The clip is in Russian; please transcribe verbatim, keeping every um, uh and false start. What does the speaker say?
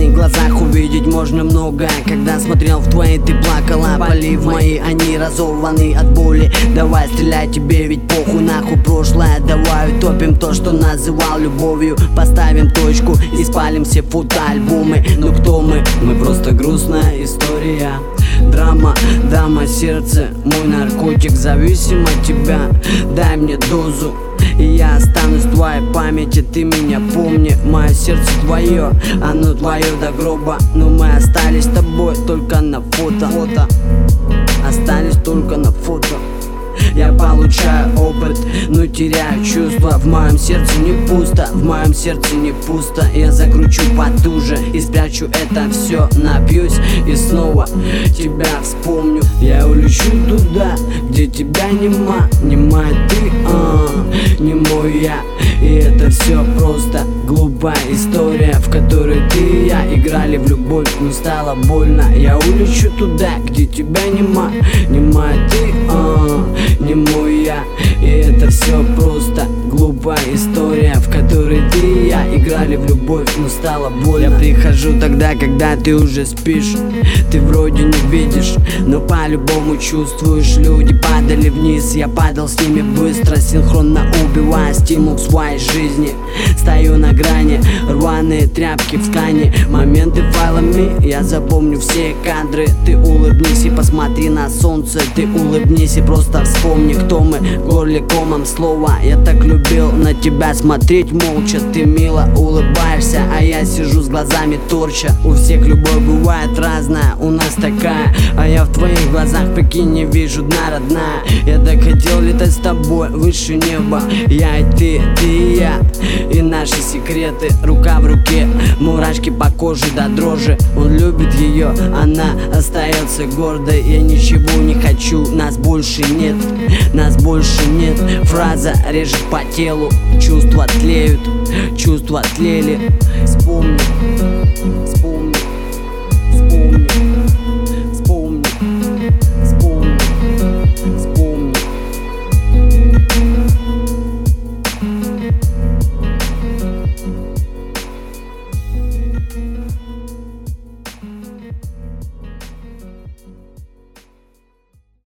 твоих глазах увидеть можно многое. Когда смотрел в твои, ты плакала. Полив мои, они разорваны от боли. Давай стреляй, тебе ведь похуй нахуй прошлое. Давай утопим то, что называл любовью. Поставим точку и спалим все фотоальбомы. Ну кто мы? Мы просто грустная история. Драма, дама, сердце, мой наркотик, зависим от тебя. Дай мне дозу, и я останусь в твоей памяти. Ты меня помни, мое сердце твое, оно твое до гроба. Но мы остались с тобой только на фото, фото. Остались только на фото. Я получаю опыт, но теряю чувства. В моем сердце не пусто, в моем сердце не пусто. Я закручу потуже и спрячу это все. Напьюсь и снова тебя вспомню. Я улечу туда, где тебя нема. Нема ты, а, не мой я. И это все просто глупая история, в которой ты и я играли в любовь, но стало больно. Я улечу туда, где тебя нема. Нема ты, а, не мой я. И это все просто глупая история, в которой ты и я играли в любовь, но стало больно. Я прихожу тогда, когда ты уже спишь. Ты вроде не видишь, но по-любому чувствуешь. Люди падали вниз, я падал с ними быстро, синхронно убивая стимул в своей жизни. Стою на грани, рваные тряпки в ткани, моменты файлами, я запомню все кадры. Ты улыбнись и посмотри на солнце. Ты улыбнись и просто вспомни, кто мы. В горле комом слова. Я так любил на тебя смотреть молча. Ты мило улыбаешься, а я сижу с глазами торча. У всех любовь бывает разная, у нас такая. А я в твоих глазах, прикинь, не вижу дна, родная. Я так хотел летать с тобой выше неба. Я и ты, ты и я, и наши секреты рука в руке, мурашки по коже до дрожи. Он любит ее, она остается гордой. Я ничего не хочу, нас больше нет, нас больше нет. Фраза режет по телу, чувства тлеют, чувства тлели. Вспомни, вспомни.